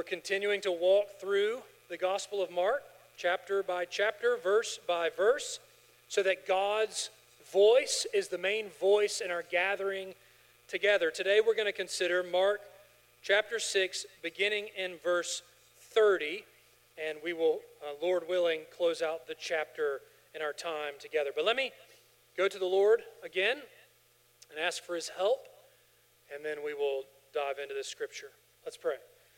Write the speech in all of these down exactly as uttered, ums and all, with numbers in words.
We're continuing to walk through the Gospel of Mark, chapter by chapter, verse by verse, so that God's voice is the main voice in our gathering together. Today we're going to consider Mark chapter six, beginning in verse thirty, and we will, uh, Lord willing, close out the chapter in our time together. But let me go to the Lord again and ask for his help, and then we will dive into this scripture. Let's pray.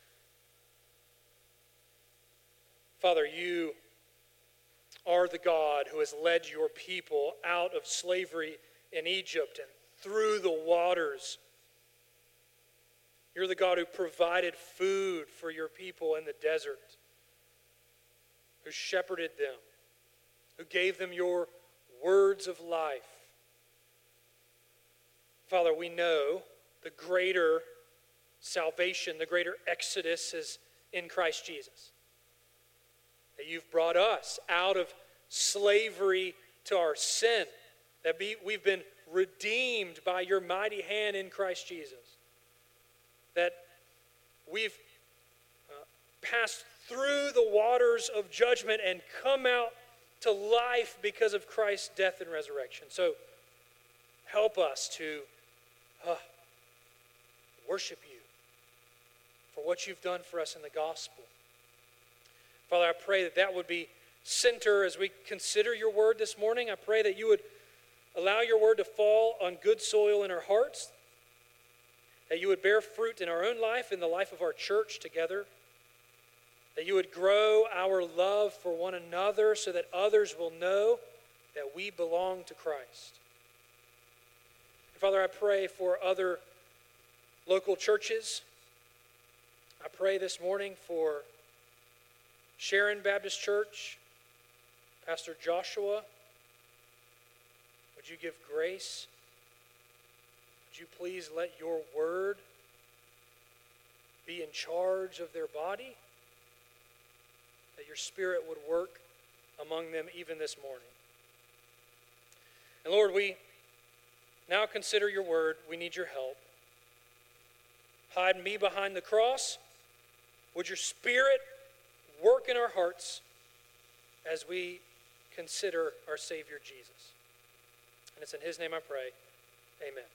Father, you are the God who has led your people out of slavery in Egypt and through the waters. You're the God who provided food for your people in the desert, who shepherded them, who gave them your words of life. Father, we know the greater salvation, the greater exodus is in Christ Jesus. That you've brought us out of slavery to our sin. That we've been redeemed by your mighty hand in Christ Jesus. That we've uh, passed through the waters of judgment and come out to life because of Christ's death and resurrection. So help us to uh, worship you for what you've done for us in the gospel. Father, I pray that that would be center as we consider your word this morning. I pray that you would allow your word to fall on good soil in our hearts, that you would bear fruit in our own life, in the life of our church together, that you would grow our love for one another so that others will know that we belong to Christ. And Father, I pray for other local churches. I pray this morning for Sharon Baptist Church, Pastor Joshua. Would you give grace? Would you please let your word be in charge of their body? That your spirit would work among them even this morning. And Lord, we now consider your word. We need your help. Hide me behind the cross. Would your spirit work in our hearts as we consider our Savior Jesus. And it's in his name I pray. Amen.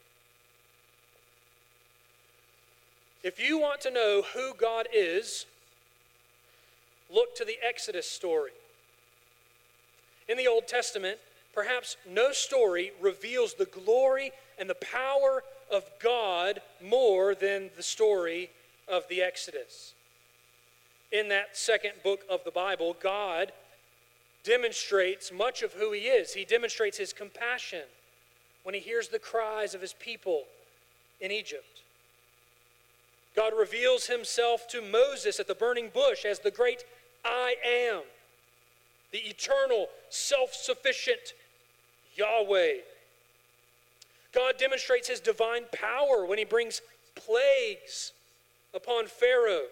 If you want to know who God is, look to the Exodus story. In the Old Testament, perhaps no story reveals the glory and the power of God more than the story of the Exodus. In that second book of the Bible, God demonstrates much of who he is. He demonstrates his compassion when he hears the cries of his people in Egypt. God reveals himself to Moses at the burning bush as the great I am, the eternal, self-sufficient Yahweh. God demonstrates his divine power when he brings plagues upon Pharaoh.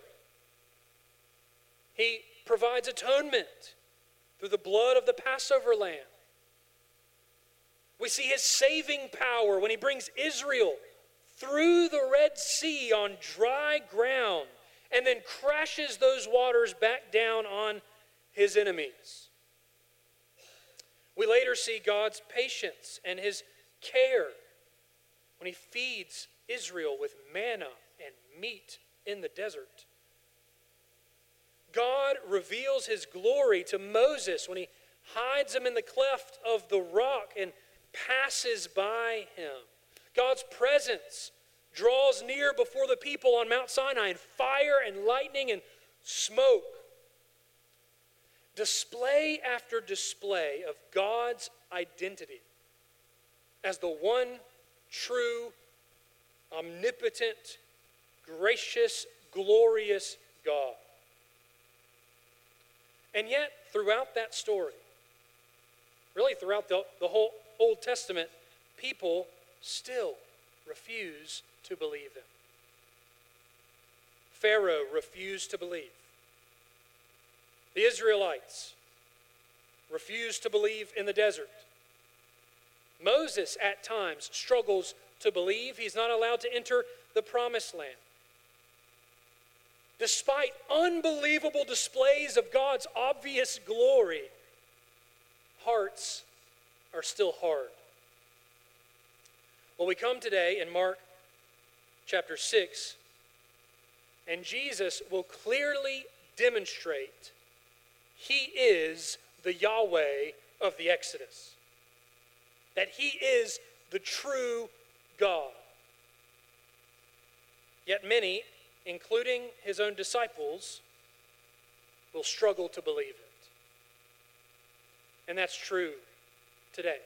He provides atonement through the blood of the Passover lamb. We see his saving power when he brings Israel through the Red Sea on dry ground and then crashes those waters back down on his enemies. We later see God's patience and his care when he feeds Israel with manna and meat in the desert. God reveals his glory to Moses when he hides him in the cleft of the rock and passes by him. God's presence draws near before the people on Mount Sinai in fire and lightning and smoke. Display after display of God's identity as the one true, omnipotent, gracious, glorious God. And yet, throughout that story, really throughout the, the whole Old Testament, people still refuse to believe him. Pharaoh refused to believe. The Israelites refused to believe in the desert. Moses, at times, struggles to believe. He's not allowed to enter the promised land. despite unbelievable displays of God's obvious glory, hearts are still hard. Well, we come today in Mark chapter six, and Jesus will clearly demonstrate he is the Yahweh of the Exodus, that he is the true God. Yet many, including his own disciples, will struggle to believe it. And that's true today.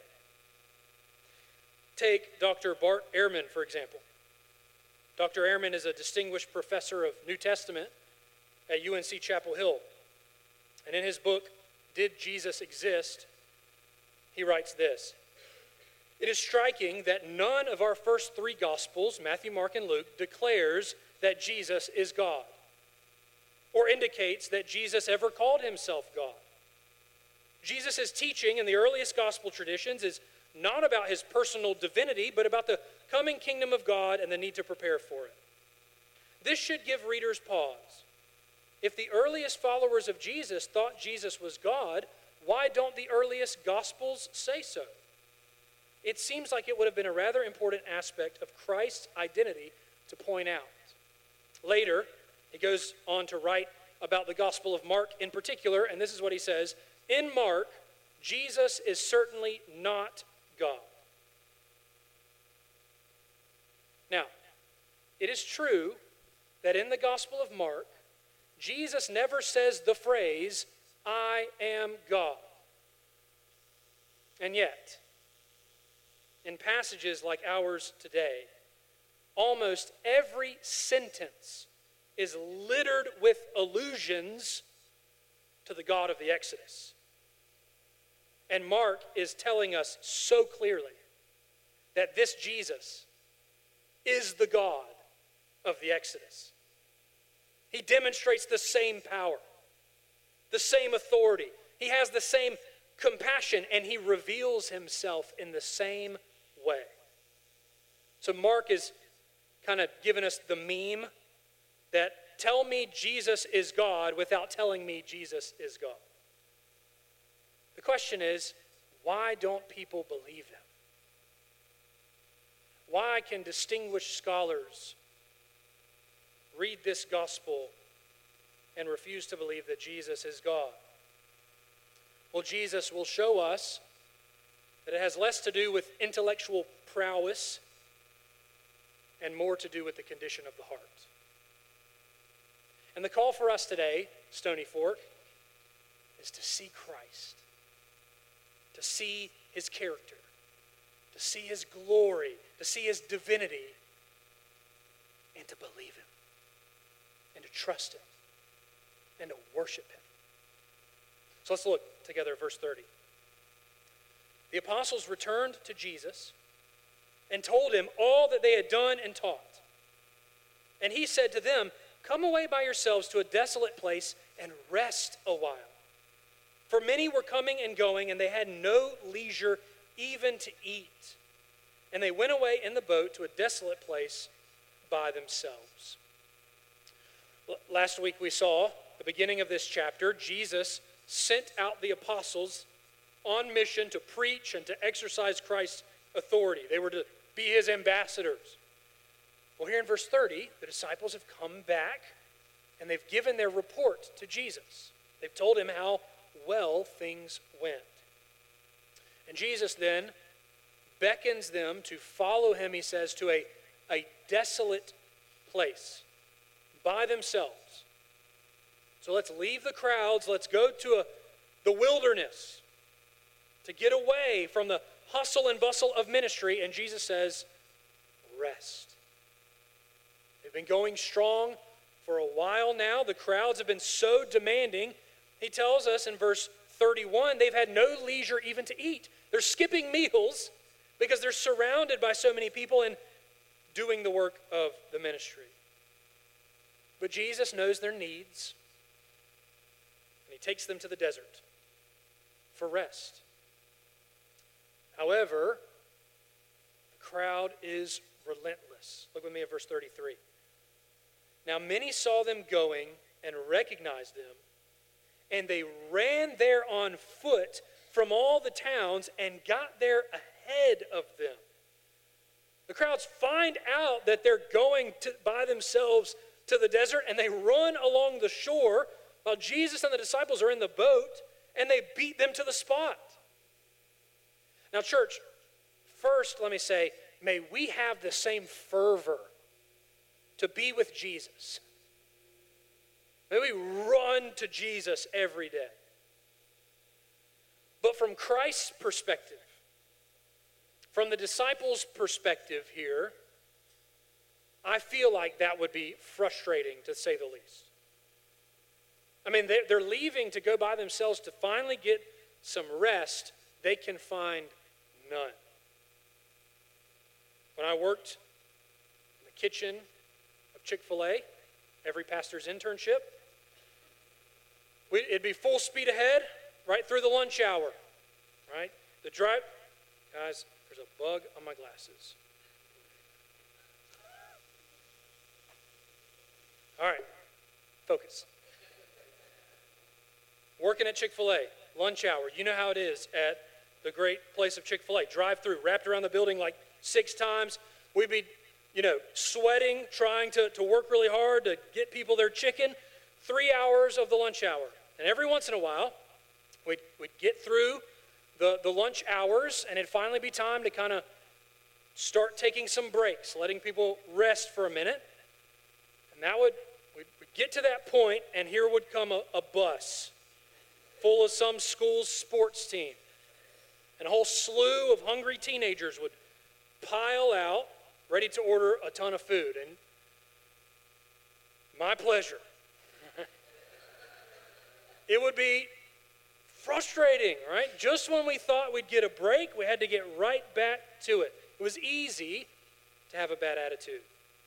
Take Doctor Bart Ehrman, for example. Doctor Ehrman is a distinguished professor of New Testament at U N C Chapel Hill. And in his book, Did Jesus Exist?, he writes this: "It is striking that none of our first three Gospels, Matthew, Mark, and Luke, declares that Jesus is God, or indicates that Jesus ever called himself God. Jesus' teaching in the earliest Gospel traditions is not about his personal divinity, but about the coming kingdom of God and the need to prepare for it. This should give readers pause. If the earliest followers of Jesus thought Jesus was God, why don't the earliest Gospels say so? It seems like it would have been a rather important aspect of Christ's identity to point out." Later, he goes on to write about the Gospel of Mark in particular, and this is what he says: "In Mark, Jesus is certainly not God." Now, it is true that in the Gospel of Mark, Jesus never says the phrase, "I am God." And yet, in passages like ours today, almost every sentence is littered with allusions to the God of the Exodus. And Mark is telling us so clearly that this Jesus is the God of the Exodus. He demonstrates the same power, the same authority. He has the same compassion, and he reveals himself in the same way. So Mark is kind of giving us the meme that tell me Jesus is God without telling me Jesus is God. The question is, why don't people believe him? Why can distinguished scholars read this gospel and refuse to believe that Jesus is God? Well, Jesus will show us that it has less to do with intellectual prowess and more to do with the condition of the heart. And the call for us today, Stony Fork, is to see Christ, to see his character, to see his glory, to see his divinity, and to believe him, and to trust him, and to worship him. So let's look together at verse thirty. "The apostles returned to Jesus and told him all that they had done and taught. And he said to them, 'Come away by yourselves to a desolate place and rest a while.' For many were coming and going, and they had no leisure even to eat. And they went away in the boat to a desolate place by themselves." Last week we saw the beginning of this chapter. Jesus sent out the apostles on mission to preach and to exercise Christ's authority. They were to be his ambassadors. Well, here in verse thirty, the disciples have come back and they've given their report to Jesus. They've told him how well things went. And Jesus then beckons them to follow him, he says, to a, a desolate place by themselves. So let's leave the crowds, let's go to a, the wilderness to get away from the hustle and bustle of ministry. And Jesus says, rest. They've been going strong for a while now. The crowds have been so demanding. He tells us in verse thirty-one, they've had no leisure even to eat. They're skipping meals because they're surrounded by so many people and doing the work of the ministry. But Jesus knows their needs, and he takes them to the desert for rest. However, the crowd is relentless. Look with me at verse thirty-three. Now many saw them going and recognized them, and they ran there on foot from all the towns and got there ahead of them. The crowds find out that they're going to, by themselves to the desert, and they run along the shore while Jesus and the disciples are in the boat, and they beat them to the spot. Now, church, first let me say, may we have the same fervor to be with Jesus. May we run to Jesus every day. But from Christ's perspective, from the disciples' perspective here, I feel like that would be frustrating, to say the least. I mean, they're leaving to go by themselves to finally get some rest. They can find none. When I worked in the kitchen of Chick-fil-A, every pastor's internship, we, it'd be full speed ahead, right through the lunch hour, right? The drive, guys, there's a bug on my glasses. All right, focus. Working at Chick-fil-A, lunch hour. You know how it is at the great place of Chick-fil-A. Drive through, wrapped around the building like six times. We'd be, you know, sweating, trying to, to work really hard to get people their chicken. Three hours of the lunch hour. And every once in a while, we'd, we'd get through the, the lunch hours, and it'd finally be time to kind of start taking some breaks, letting people rest for a minute. And that would, we'd, we'd get to that point, and here would come a, a bus full of some school's sports team. And a whole slew of hungry teenagers would pile out, ready to order a ton of food. And my pleasure. It would be frustrating, right? Just when we thought we'd get a break, we had to get right back to it. It was easy to have a bad attitude.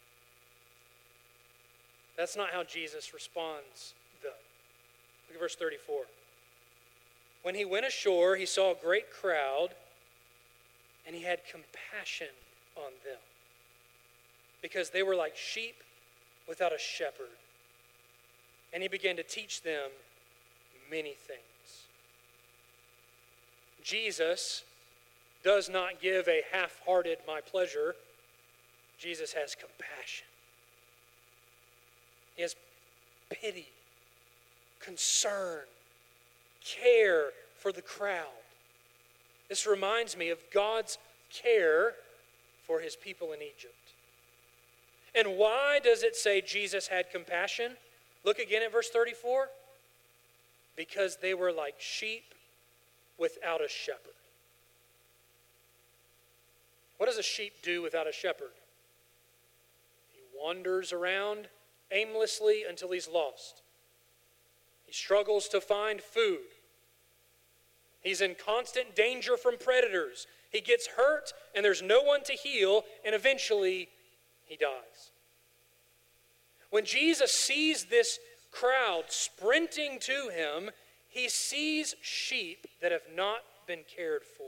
That's not how Jesus responds, though. Look at verse thirty-four. When he went ashore, he saw a great crowd, and he had compassion on them, because they were like sheep without a shepherd. And he began to teach them many things. Jesus does not give a half-hearted my pleasure. Jesus has compassion. He has pity, concern, care for the crowd. This reminds me of God's care for his people in Egypt. And why does it say Jesus had compassion? Look again at verse thirty-four. Because they were like sheep without a shepherd. What does a sheep do without a shepherd? He wanders around aimlessly until he's lost. He struggles to find food. He's in constant danger from predators. He gets hurt, and there's no one to heal, and eventually he dies. When Jesus sees this crowd sprinting to him, he sees sheep that have not been cared for.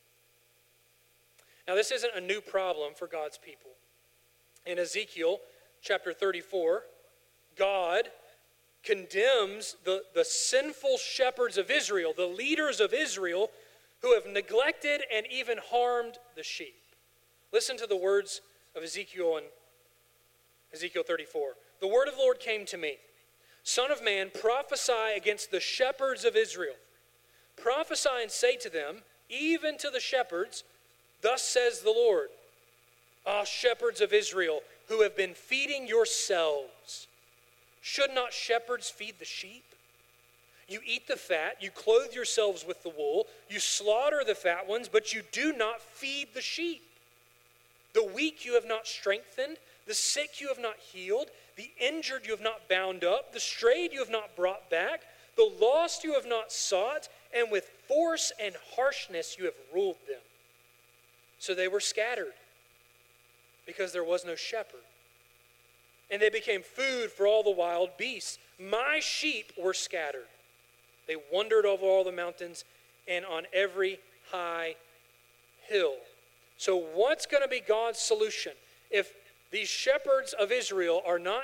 Now, this isn't a new problem for God's people. In Ezekiel chapter thirty-four, God condemns the, the sinful shepherds of Israel, the leaders of Israel, who have neglected and even harmed the sheep. Listen to the words of Ezekiel in Ezekiel thirty-four. The word of the Lord came to me. Son of man, prophesy against the shepherds of Israel. Prophesy and say to them, even to the shepherds, thus says the Lord, Ah, shepherds of Israel, who have been feeding yourselves, should not shepherds feed the sheep? You eat the fat, you clothe yourselves with the wool, you slaughter the fat ones, but you do not feed the sheep. The weak you have not strengthened, the sick you have not healed, the injured you have not bound up, the strayed you have not brought back, the lost you have not sought, and with force and harshness you have ruled them. So they were scattered, because there was no shepherd. And they became food for all the wild beasts. My sheep were scattered. They wandered over all the mountains and on every high hill. So what's going to be God's solution? If these shepherds of Israel are not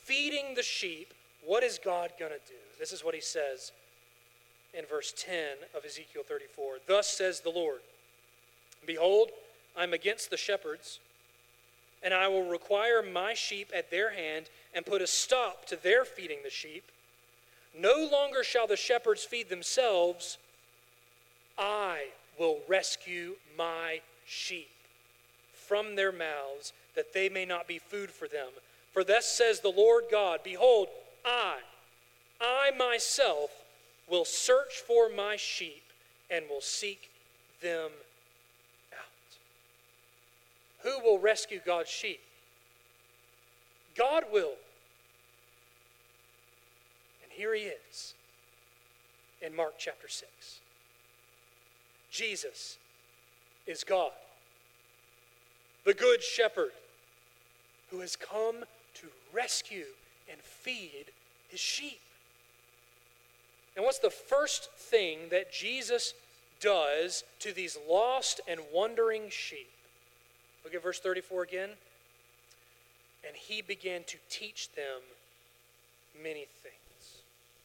feeding the sheep, what is God going to do? This is what he says in verse ten of Ezekiel thirty-four. Thus says the Lord, behold, I'm against the shepherds, and I will require my sheep at their hand and put a stop to their feeding the sheep. No longer shall the shepherds feed themselves. I will rescue my sheep from their mouths, that they may not be food for them. For thus says the Lord God, behold, I, I myself will search for my sheep and will seek them out. Who will rescue God's sheep? God will. And here he is in Mark chapter six. Jesus is God, the good shepherd, who has come to rescue and feed his sheep. And what's the first thing that Jesus does to these lost and wandering sheep? Look at verse thirty-four again. And he began to teach them many things.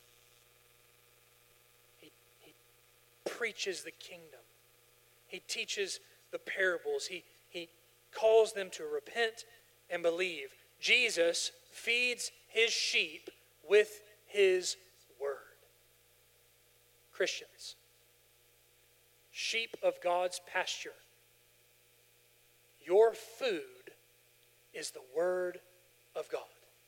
He, he preaches the kingdom. He teaches the parables. He, he calls them to repent and believe. Jesus feeds his sheep with his word. Christians, sheep of God's pasture, your food is the word of God.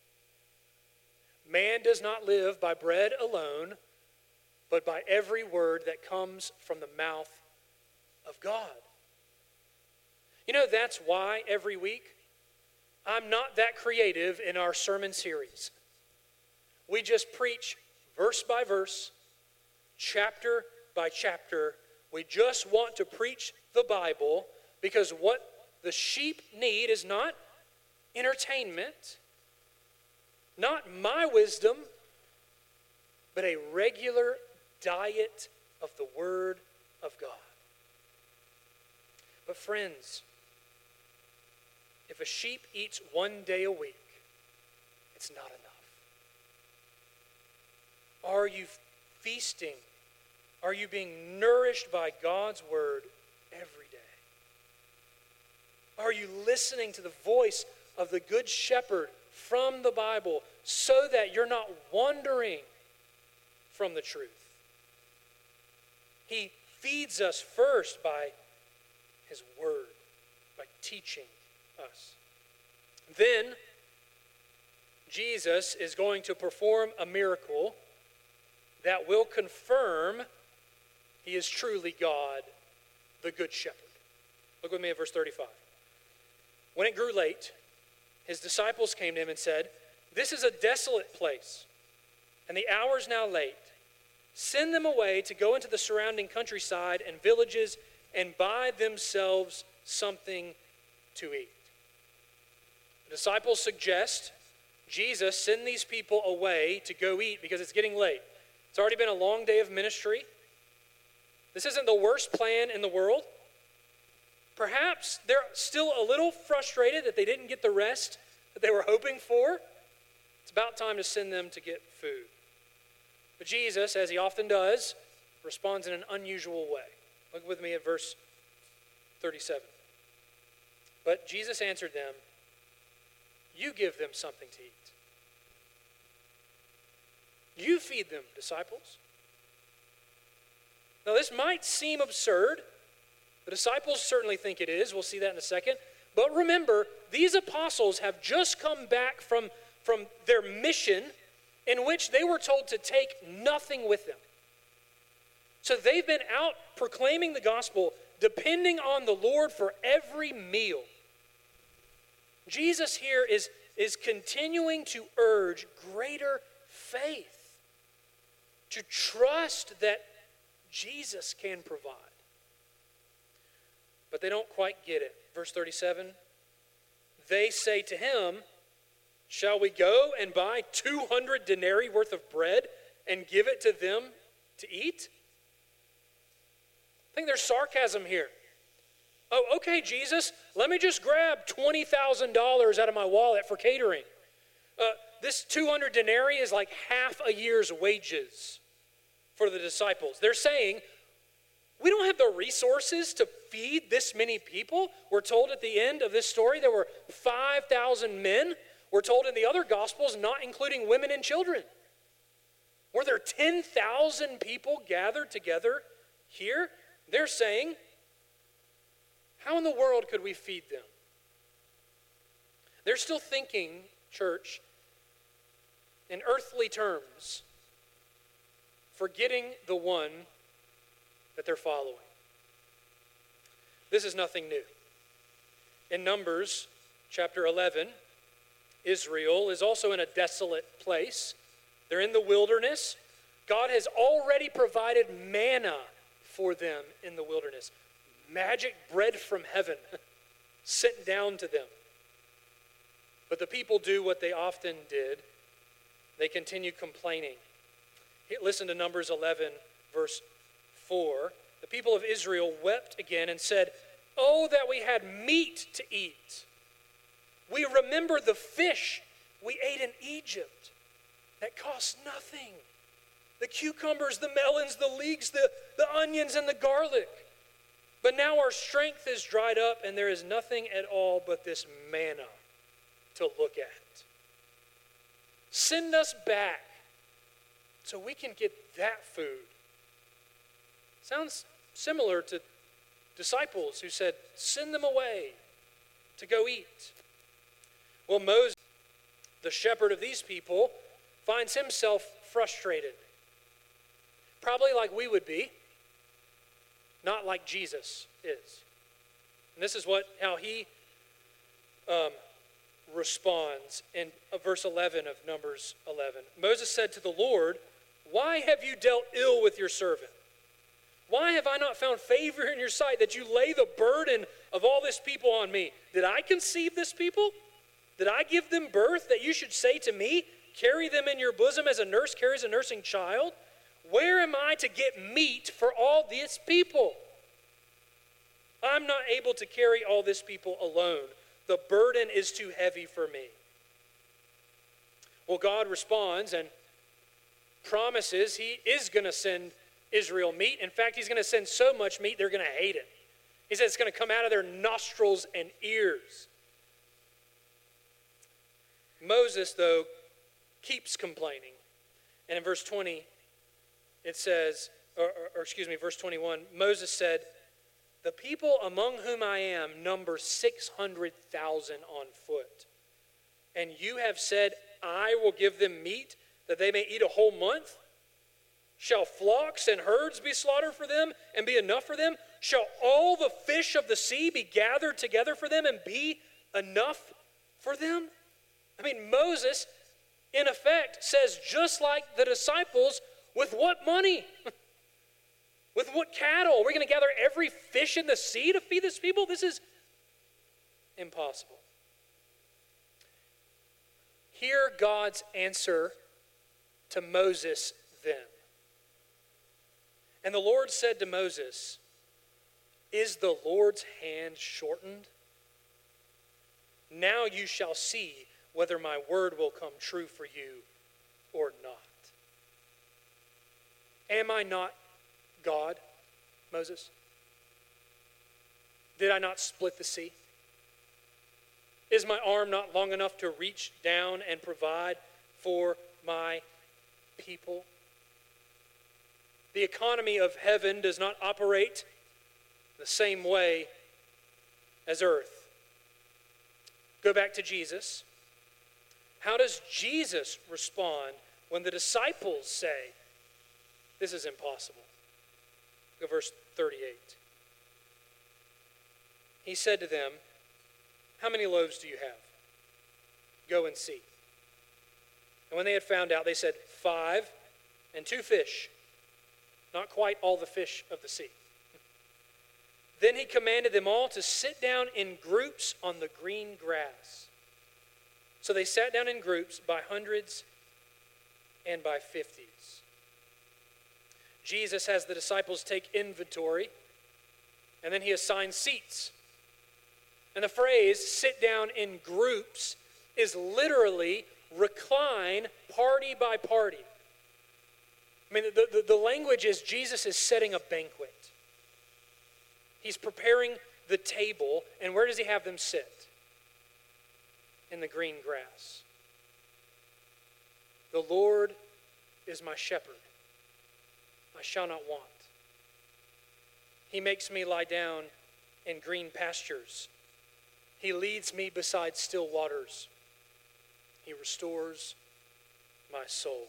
Man does not live by bread alone, but by every word that comes from the mouth of God. You know, that's why every week I'm not that creative in our sermon series. We just preach verse by verse, chapter by chapter. We just want to preach the Bible because what the sheep need is not entertainment, not my wisdom, but a regular diet of the Word of God. But friends, if a sheep eats one day a week, it's not enough. Are you feasting? Are you being nourished by God's Word every day? Are you listening to the voice of the Good Shepherd from the Bible so that you're not wandering from the truth? He feeds us first by his word, by teaching us. Then, Jesus is going to perform a miracle that will confirm he is truly God, the Good Shepherd. Look with me at verse thirty-five. When it grew late, his disciples came to him and said, "This is a desolate place, and the hour is now late. Send them away to go into the surrounding countryside and villages and buy themselves something to eat." The disciples suggest Jesus send these people away to go eat because it's getting late. It's already been a long day of ministry. This isn't the worst plan in the world. Perhaps they're still a little frustrated that they didn't get the rest that they were hoping for. It's about time to send them to get food. But Jesus, as he often does, responds in an unusual way. Look with me at verse thirty-seven. But Jesus answered them, "You give them something to eat." You feed them, disciples. Now, this might seem absurd. The disciples certainly think it is. We'll see that in a second. But remember, these apostles have just come back from, from their mission in which they were told to take nothing with them. So they've been out proclaiming the gospel, depending on the Lord for every meal. Jesus here is, is continuing to urge greater faith, to trust that Jesus can provide. But they don't quite get it. Verse thirty-seven, they say to him, "Shall we go and buy two hundred denarii worth of bread and give it to them to eat?" I think there's sarcasm here. Oh, okay, Jesus, let me just grab twenty thousand dollars out of my wallet for catering. Uh, this two hundred denarii is like half a year's wages for the disciples. They're saying, we don't have the resources to feed this many people. We're told at the end of this story there were five thousand men. We're told in the other Gospels, not including women and children. Were there ten thousand people gathered together here? They're saying, how in the world could we feed them? They're still thinking, church, in earthly terms, forgetting the one that they're following. This is nothing new. In Numbers chapter eleven, Israel is also in a desolate place. They're in the wilderness. God has already provided manna for them in the wilderness. Magic bread from heaven sent down to them. But the people do what they often did. They continue complaining. Listen to Numbers eleven, verse four. The people of Israel wept again and said, "Oh, that we had meat to eat. We remember the fish we ate in Egypt that cost nothing. The cucumbers, the melons, the leeks, the, the onions, and the garlic. But now our strength is dried up, and there is nothing at all but this manna to look at. Send us back so we can get that food." Sounds similar to disciples who said, send them away to go eat. Well, Moses, the shepherd of these people, finds himself frustrated. Probably like we would be, not like Jesus is. And this is what how he um, responds in uh, verse eleven of Numbers eleven. Moses said to the Lord, "Why have you dealt ill with your servant? Why have I not found favor in your sight that you lay the burden of all this people on me? Did I conceive this people? Did I give them birth that you should say to me, carry them in your bosom as a nurse carries a nursing child? Where am I to get meat for all these people? I'm not able to carry all this people alone. The burden is too heavy for me." Well, God responds and promises he is going to send Israel meat. In fact, he's going to send so much meat, they're going to hate it. He says it's going to come out of their nostrils and ears. Moses, though, keeps complaining. And in verse twenty, it says, or, or, or excuse me, verse twenty-one, Moses said, "The people among whom I am number six hundred thousand on foot. And you have said, I will give them meat that they may eat a whole month? Shall flocks and herds be slaughtered for them and be enough for them? Shall all the fish of the sea be gathered together for them and be enough for them?" I mean, Moses, in effect, says just like the disciples, with what money? With what cattle? We're going to gather every fish in the sea to feed this people? This is impossible. Hear God's answer to Moses then. And the Lord said to Moses, "Is the Lord's hand shortened? Now you shall see whether my word will come true for you or not." Am I not God, Moses? Did I not split the sea? Is my arm not long enough to reach down and provide for my people? The economy of heaven does not operate the same way as earth. Go back to Jesus. How does Jesus respond when the disciples say, this is impossible? Go verse thirty-eight. He said to them, "How many loaves do you have? Go and see." And when they had found out, they said, "Five and two fish." Not quite all the fish of the sea. Then he commanded them all to sit down in groups on the green grass. So they sat down in groups by hundreds and by fifties. Jesus has the disciples take inventory, and then he assigns seats. And the phrase, sit down in groups, is literally recline party by party. I mean, the, the, the language is Jesus is setting a banquet. He's preparing the table, and where does he have them sit? In the green grass. The Lord is my shepherd. I shall not want. He makes me lie down in green pastures. He leads me beside still waters. He restores my soul.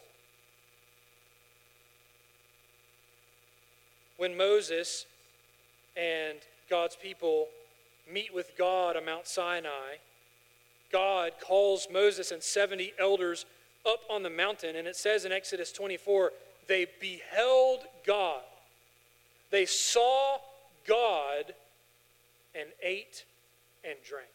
When Moses and God's people meet with God on Mount Sinai, God calls Moses and seventy elders up on the mountain, and it says in Exodus twenty-four, they beheld God. They saw God and ate and drank.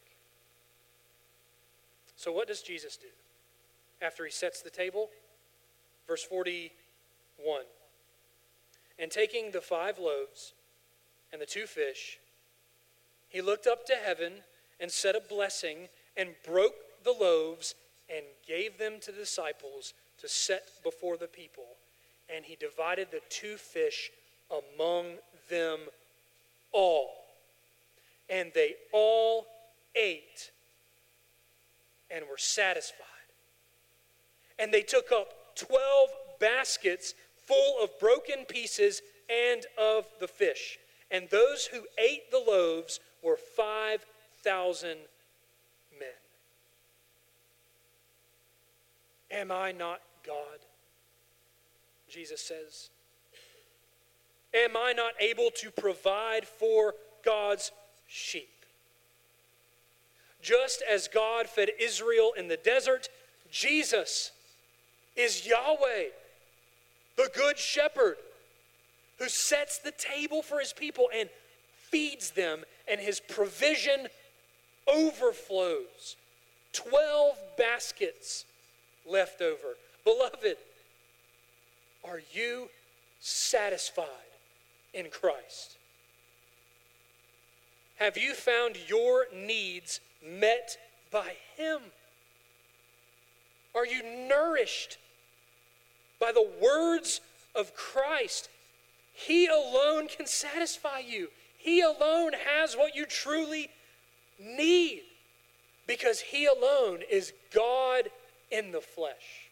So what does Jesus do after he sets the table? Verse forty-one. And taking the five loaves and the two fish, he looked up to heaven and said a blessing and broke the loaves and gave them to the disciples to set before the people. And he divided the two fish among them all. And they all ate and were satisfied. And they took up twelve baskets full of broken pieces and of the fish. And those who ate the loaves were five thousand men. Am I not God? Jesus says. Am I not able to provide for God's sheep? Just as God fed Israel in the desert, Jesus is Yahweh, the good shepherd, who sets the table for his people and feeds them, and his provision overflows. Twelve baskets left over. Beloved, are you satisfied in Christ? Have you found your needs met by him? Are you nourished by the words of Christ? He alone can satisfy you. He alone has what you truly need, because he alone is God in the flesh.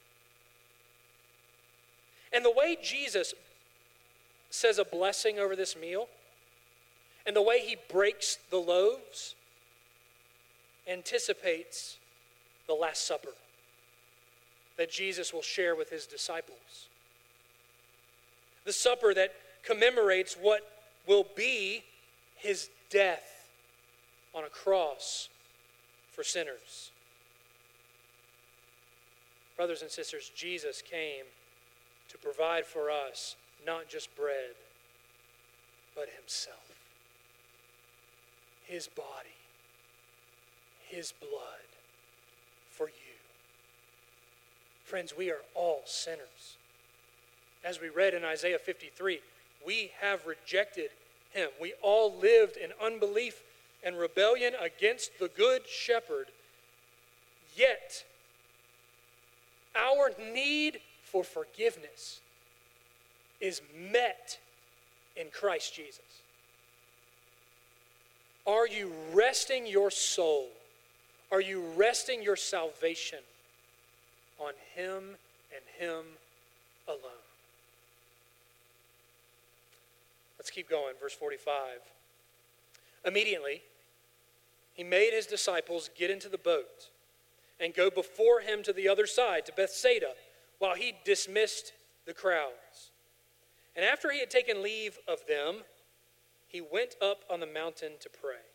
And the way Jesus says a blessing over this meal, and the way he breaks the loaves, anticipates the Last Supper that Jesus will share with his disciples. The supper that commemorates what will be his death on a cross for sinners. Brothers and sisters, Jesus came to provide for us not just bread, but himself. His body, his blood for you. Friends, we are all sinners. As we read in Isaiah fifty-three, we have rejected him. We all lived in unbelief and rebellion against the good shepherd. Yet, our need for forgiveness is met in Christ Jesus. Are you resting your soul? Are you resting your salvation on him and him alone? Let's keep going. Verse forty-five. Immediately, he made his disciples get into the boat and go before him to the other side, to Bethsaida, while he dismissed the crowds. And after he had taken leave of them, he went up on the mountain to pray.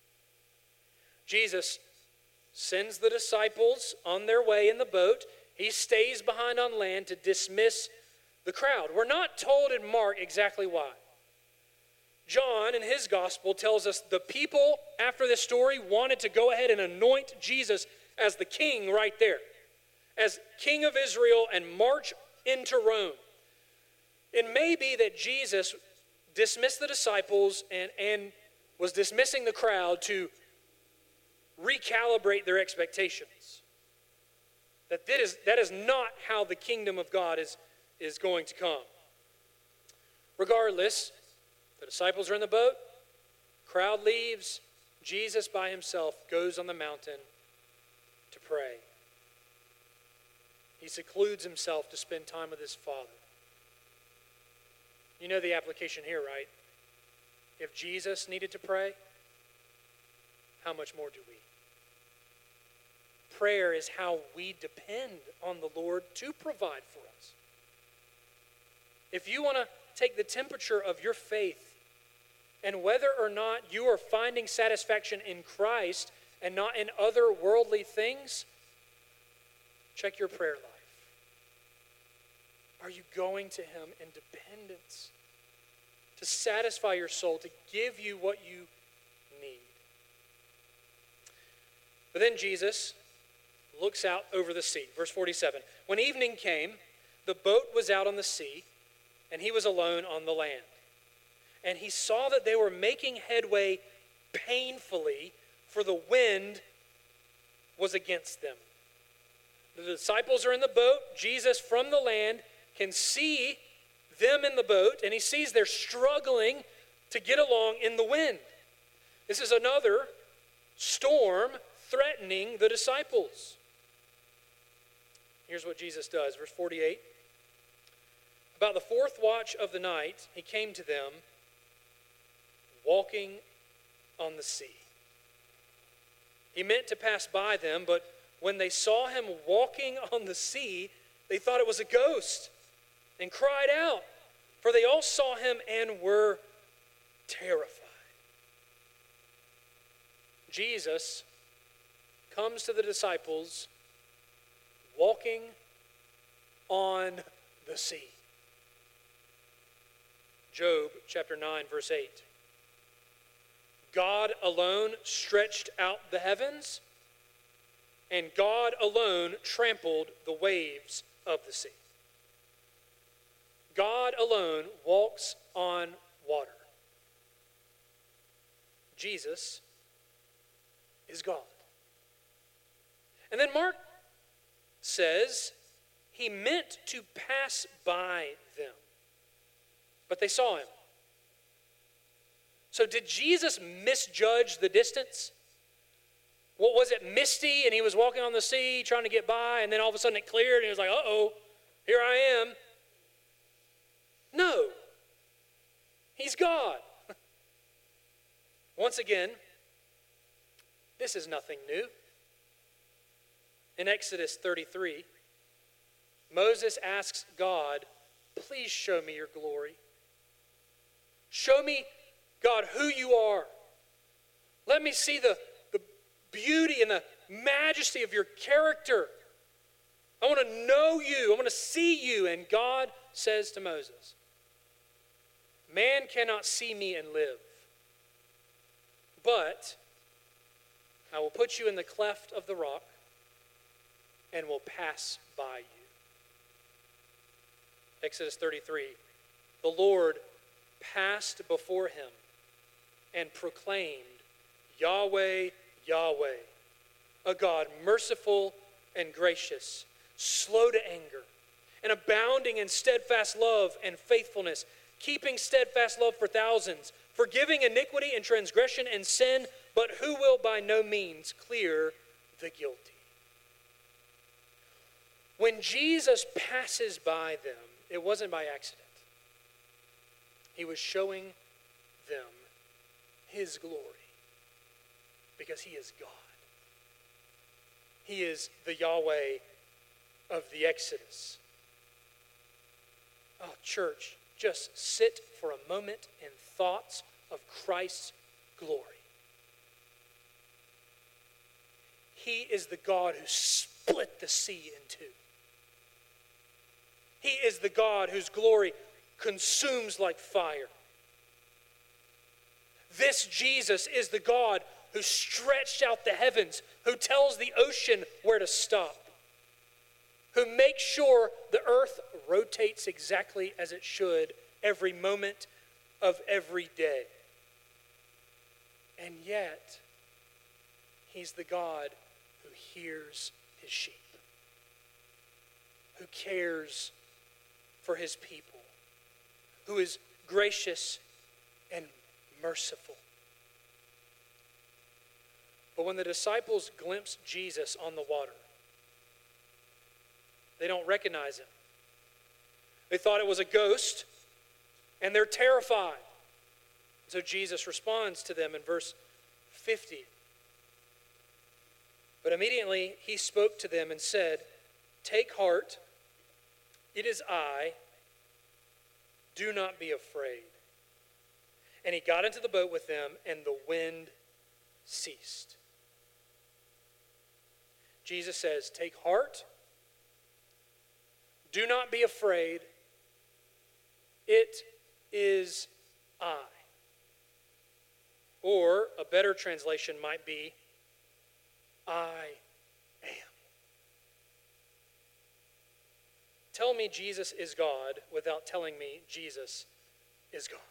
Jesus sends the disciples on their way in the boat. He stays behind on land to dismiss the crowd. We're not told in Mark exactly why. John, in his gospel, tells us the people, after this story, wanted to go ahead and anoint Jesus as the king right there, as king of Israel, and march into Rome. It may be that Jesus dismissed the disciples and, and was dismissing the crowd to recalibrate their expectations. That that is, that is not how the kingdom of God is, is going to come. Regardless, the disciples are in the boat, crowd leaves, Jesus by himself goes on the mountain to pray. He secludes himself to spend time with his Father. You know the application here, right? If Jesus needed to pray, how much more do we? Prayer is how we depend on the Lord to provide for us. If you want to take the temperature of your faith and whether or not you are finding satisfaction in Christ and not in other worldly things, check your prayer life. Are you going to him in dependence to satisfy your soul, to give you what you need? But then Jesus looks out over the sea. Verse forty-seven. When evening came, the boat was out on the sea, and he was alone on the land. And he saw that they were making headway painfully, for the wind was against them. The disciples are in the boat. Jesus from the land can see them in the boat, and he sees they're struggling to get along in the wind. This is another storm threatening the disciples. Here's what Jesus does, verse forty-eight. About the fourth watch of the night, he came to them, walking on the sea. He meant to pass by them, but when they saw him walking on the sea, they thought it was a ghost and cried out, for they all saw him and were terrified. Jesus comes to the disciples walking on the sea. Job chapter nine, verse eight. God alone stretched out the heavens, and God alone trampled the waves of the sea. God alone walks on water. Jesus is God. And then Mark says he meant to pass by them, but they saw him. So did Jesus misjudge the distance? What was it, misty, and he was walking on the sea trying to get by, and then all of a sudden it cleared, and he was like, uh-oh, here I am. No. He's God. Once again, this is nothing new. In Exodus thirty-three, Moses asks God, please show me your glory. Show me, God, who you are. Let me see the, the beauty and the majesty of your character. I want to know you. I want to see you. And God says to Moses, man cannot see me and live, but I will put you in the cleft of the rock and will pass by you. Exodus thirty-three, the Lord passed before him and proclaimed, Yahweh, Yahweh, a God merciful and gracious, slow to anger, and abounding in steadfast love and faithfulness, keeping steadfast love for thousands, forgiving iniquity and transgression and sin, but who will by no means clear the guilty. When Jesus passes by them, it wasn't by accident. He was showing them his glory because he is God. He is the Yahweh of the Exodus. Oh, church, just sit for a moment in thoughts of Christ's glory. He is the God who split the sea in two. He is the God whose glory consumes like fire. This Jesus is the God who stretched out the heavens, who tells the ocean where to stop, who makes sure the earth rotates exactly as it should every moment of every day. And yet, he's the God who hears his sheep. who cares for his people, who is gracious and merciful. But when the disciples glimpse Jesus on the water, they don't recognize him. They thought it was a ghost, and they're terrified. So Jesus responds to them in verse fifty. But immediately he spoke to them and said, "Take heart, it is I. Do not be afraid." And he got into the boat with them, and the wind ceased. Jesus says, "Take heart. Do not be afraid. It is I." Or a better translation might be, "I am." Tell me Jesus is God without telling me Jesus is God.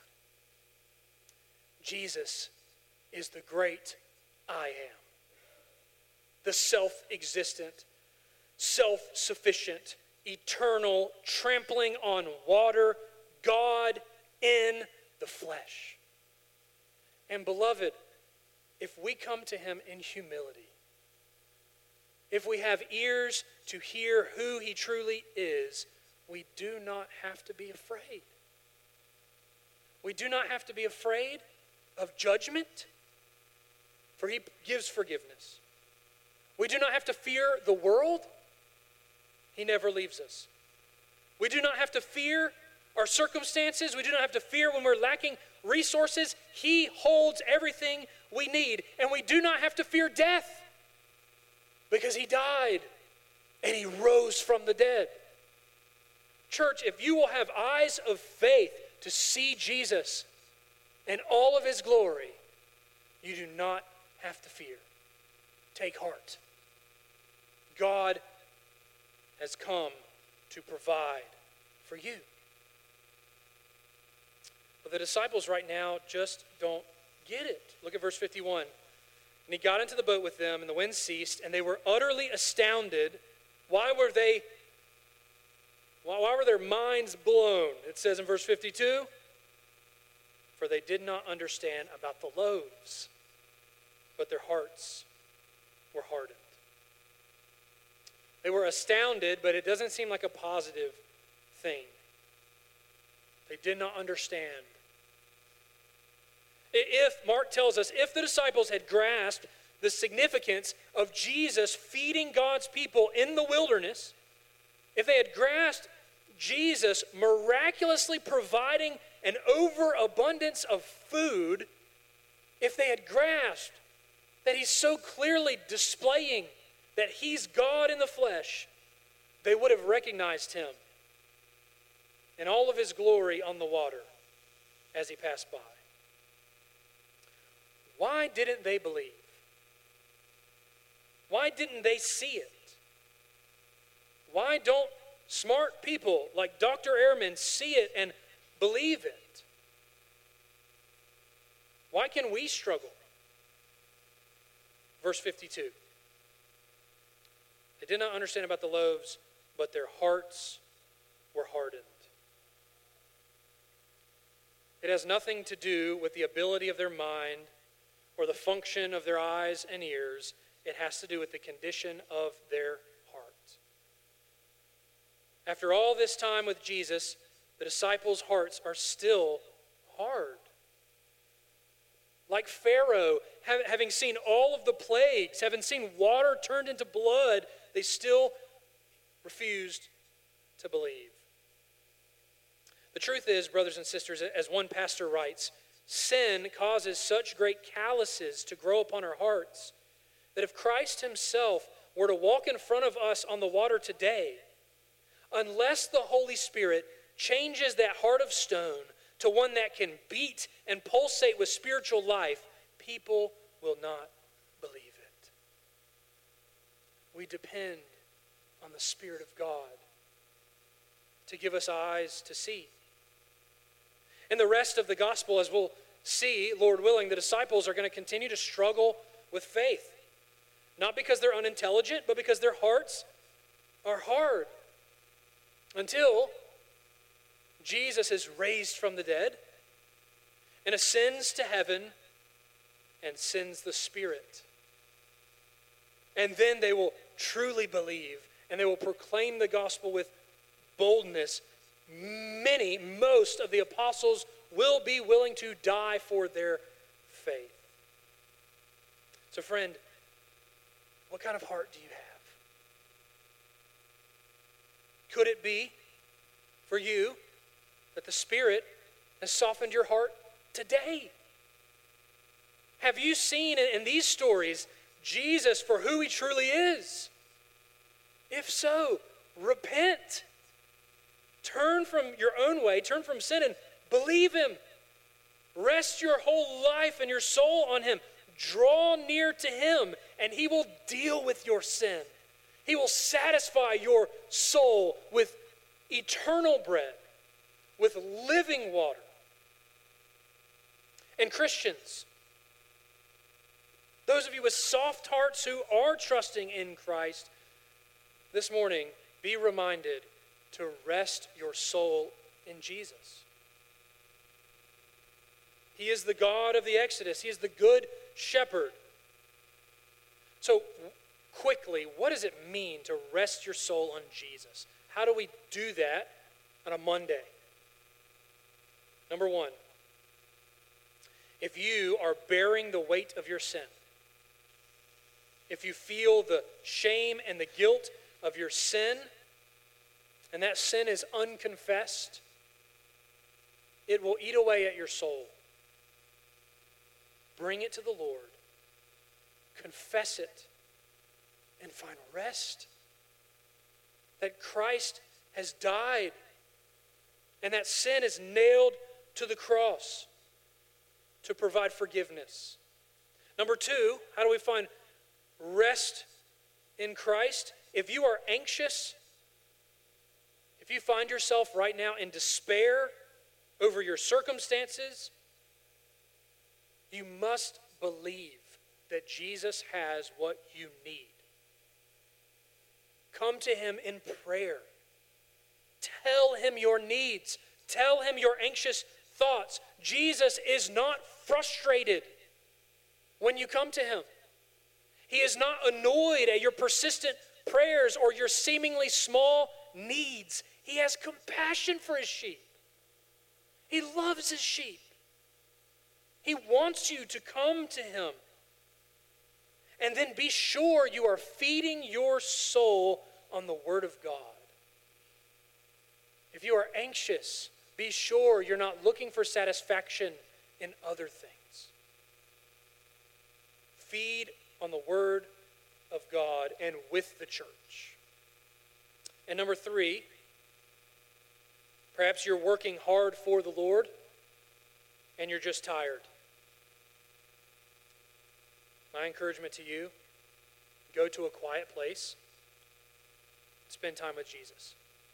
Jesus is the great I am. The self-existent, self-sufficient, eternal, trampling on water, God in the flesh. And beloved, if we come to him in humility, if we have ears to hear who he truly is, we do not have to be afraid. We do not have to be afraid of judgment, for he gives forgiveness. We do not have to fear the world. He never leaves us. We do not have to fear our circumstances. We do not have to fear when we're lacking resources. He holds everything we need. And we do not have to fear death, because he died and he rose from the dead. Church, if you will have eyes of faith to see Jesus and all of his glory, you do not have to fear. Take heart. God has come to provide for you. But the disciples right now just don't get it. Look at verse fifty-one. And he got into the boat with them, and the wind ceased, and they were utterly astounded. Why were they, why, why were their minds blown? It says in verse fifty-two, for they did not understand about the loaves, but their hearts were hardened. They were astounded, but it doesn't seem like a positive thing. They did not understand. If, Mark tells us, if the disciples had grasped the significance of Jesus feeding God's people in the wilderness, if they had grasped Jesus miraculously providing an overabundance of food, if they had grasped that he's so clearly displaying that he's God in the flesh, they would have recognized him in all of his glory on the water as he passed by. Why didn't they believe? Why didn't they see it? Why don't smart people like Doctor Ehrman see it and believe it? Why can we struggle? Verse fifty-two. They did not understand about the loaves, but their hearts were hardened. It has nothing to do with the ability of their mind or the function of their eyes and ears. It has to do with the condition of their heart. After all this time with Jesus, the disciples' hearts are still hard. Like Pharaoh, having seen all of the plagues, having seen water turned into blood, they still refused to believe. The truth is, brothers and sisters, as one pastor writes, sin causes such great calluses to grow upon our hearts that if Christ himself were to walk in front of us on the water today, unless the Holy Spirit changes that heart of stone to one that can beat and pulsate with spiritual life, people will not believe it. We depend on the Spirit of God to give us eyes to see. In the rest of the gospel, as we'll see, Lord willing, the disciples are going to continue to struggle with faith. Not because they're unintelligent, but because their hearts are hard. Until Jesus is raised from the dead and ascends to heaven and sends the Spirit. And then they will truly believe, and they will proclaim the gospel with boldness. Many, most of the apostles will be willing to die for their faith. So friend, what kind of heart do you have? Could it be for you that the Spirit has softened your heart today? Have you seen in these stories Jesus for who he truly is? If so, repent. Turn from your own way, turn from sin and believe him. Rest your whole life and your soul on him. Draw near to him and he will deal with your sin. He will satisfy your soul with eternal bread, with living water. And Christians, those of you with soft hearts who are trusting in Christ, this morning, be reminded to rest your soul in Jesus. He is the God of the Exodus. He is the good shepherd. So, quickly, what does it mean to rest your soul on Jesus? How do we do that on a Monday? Number one, if you are bearing the weight of your sin, if you feel the shame and the guilt of your sin, and that sin is unconfessed, it will eat away at your soul. Bring it to the Lord. Confess it and find rest. That Christ has died and that sin is nailed to the cross to provide forgiveness. Number two, how do we find rest in Christ? If you are anxious, if you find yourself right now in despair over your circumstances, you must believe that Jesus has what you need. Come to him in prayer. Tell him your needs. Tell him your anxious thoughts. Jesus is not frustrated when you come to him. He is not annoyed at your persistent prayers or your seemingly small needs. He has compassion for his sheep. He loves his sheep. He wants you to come to him. And then be sure you are feeding your soul on the Word of God. If you are anxious, be sure you're not looking for satisfaction in other things. Feed on the Word of God and with the church. And number three, perhaps you're working hard for the Lord and you're just tired. My encouragement to you, go to a quiet place, spend time with Jesus.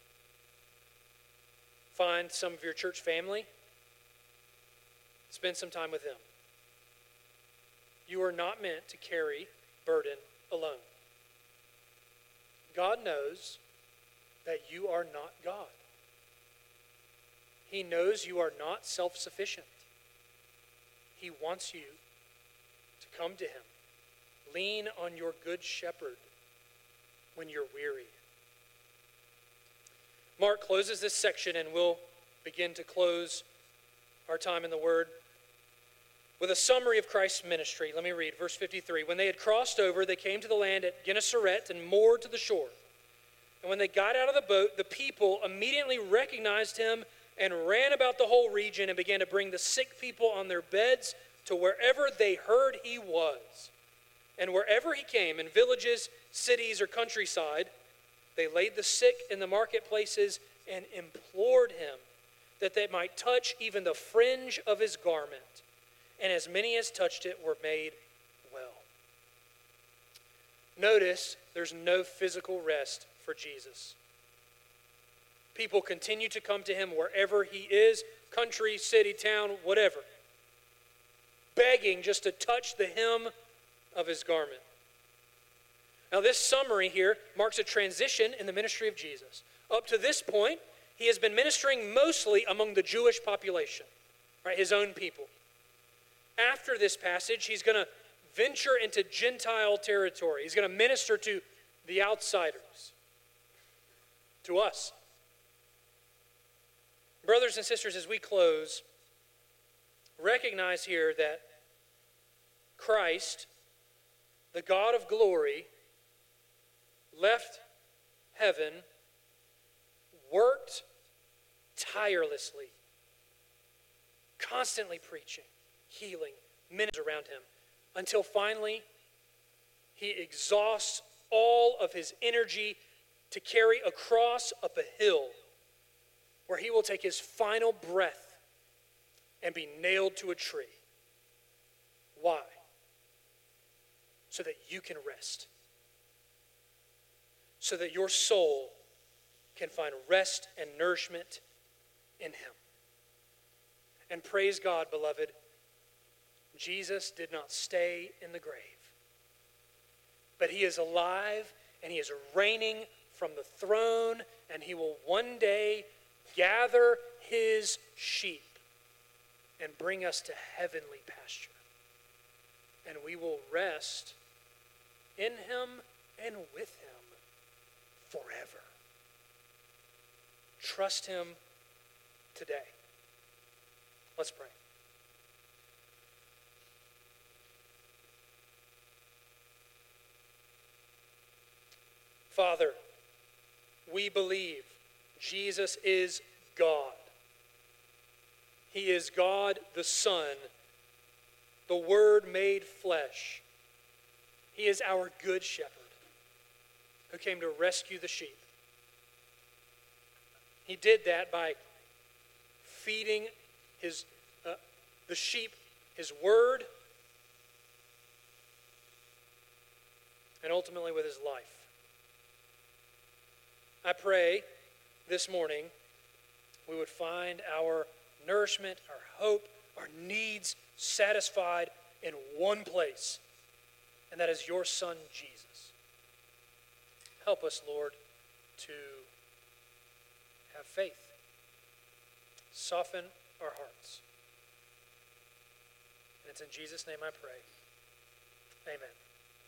Find some of your church family, spend some time with them. You are not meant to carry burden alone. God knows that you are not God. He knows you are not self-sufficient. He wants you to come to him. Lean on your good shepherd when you're weary. Mark closes this section, and we'll begin to close our time in the Word with a summary of Christ's ministry. Let me read verse fifty-three. When they had crossed over, they came to the land at Gennesaret and moored to the shore. And when they got out of the boat, the people immediately recognized him and ran about the whole region and began to bring the sick people on their beds to wherever they heard he was. And wherever he came, in villages, cities, or countryside, they laid the sick in the marketplaces and implored him that they might touch even the fringe of his garment. And as many as touched it were made well. Notice there's no physical rest for Jesus. People continue to come to him wherever he is, country, city, town, whatever, begging just to touch the hem of his garment. Now this summary here marks a transition in the ministry of Jesus. Up to this point, he has been ministering mostly among the Jewish population, right, his own people. After this passage, he's going to venture into Gentile territory. He's going to minister to the outsiders, to us. Brothers and sisters, as we close, recognize here that Christ, the God of glory, left heaven, worked tirelessly, constantly preaching, healing, ministering around him, until finally he exhausts all of his energy to carry a cross up a hill where he will take his final breath and be nailed to a tree. Why? So that you can rest. So that your soul can find rest and nourishment in him. And praise God, beloved, Jesus did not stay in the grave. But he is alive, and he is reigning from the throne, and he will one day gather his sheep and bring us to heavenly pasture. And we will rest in him and with him forever. Trust him today. Let's pray. Father, we believe Jesus is God. He is God the Son, the Word made flesh. He is our good shepherd who came to rescue the sheep. He did that by feeding his uh, the sheep his word, and ultimately with his life. I pray this morning we would find our nourishment, our hope, our needs satisfied in one place, and that is your Son, Jesus. Help us, Lord, to have faith. Soften our hearts. And it's in Jesus' name I pray. Amen.